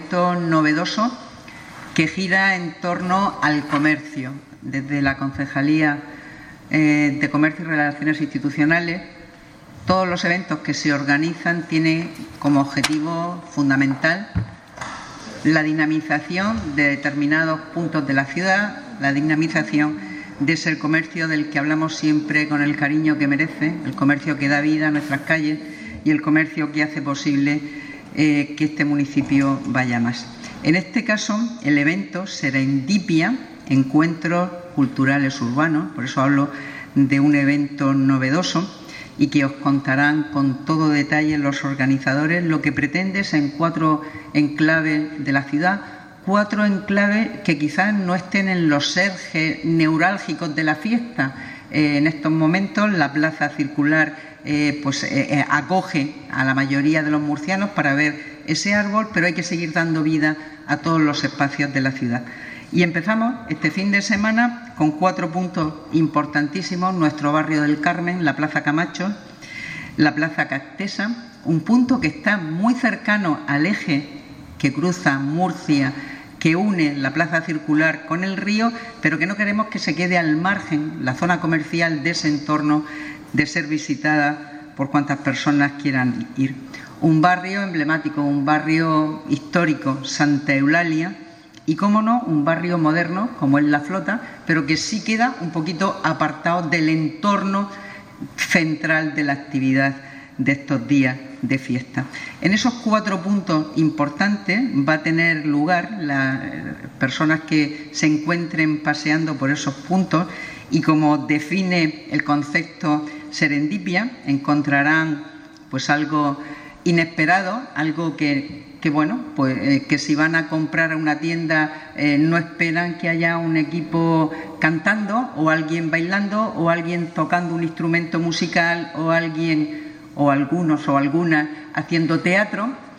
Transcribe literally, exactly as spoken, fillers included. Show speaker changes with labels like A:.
A: evento novedoso que gira en torno al comercio. Desde la Concejalía eh, de Comercio y Relaciones Institucionales, todos los eventos que se organizan tienen como objetivo fundamental la dinamización de determinados puntos de la ciudad, la dinamización de ese comercio del que hablamos siempre con el cariño que merece, el comercio que da vida a nuestras calles y el comercio que hace posible eh, que este municipio vaya más. En este caso, el evento Serendipia, Encuentros Culturales Urbanos, por eso hablo de un evento novedoso, y que os contarán con todo detalle los organizadores. Lo que pretende es en cuatro enclaves de la ciudad, cuatro enclaves que quizás no estén en los ejes neurálgicos de la fiesta. Eh, en estos momentos la plaza circular eh, pues, eh, eh, acoge a la mayoría de los murcianos para ver ese árbol, pero hay que seguir dando vida a todos los espacios de la ciudad. Y empezamos este fin de semana con cuatro puntos importantísimos: nuestro barrio del Carmen, la Plaza Camacho, la Plaza Castesa, un punto que está muy cercano al eje que cruza Murcia, que une la Plaza Circular con el río, pero que no queremos que se quede al margen la zona comercial de ese entorno, de ser visitada por cuantas personas quieran ir. Un barrio emblemático, un barrio histórico, Santa Eulalia, y, cómo no, un barrio moderno como es La Flota, pero que sí queda un poquito apartado del entorno central de la actividad de estos días de fiesta. En esos cuatro puntos importantes va a tener lugar las personas que se encuentren paseando por esos puntos, y como define el concepto Serendipia, encontrarán pues algo inesperado, algo que que bueno, pues eh, que si van a comprar a una tienda eh, no esperan que haya un equipo cantando o alguien bailando o alguien tocando un instrumento musical o alguien o algunos o algunas haciendo teatro,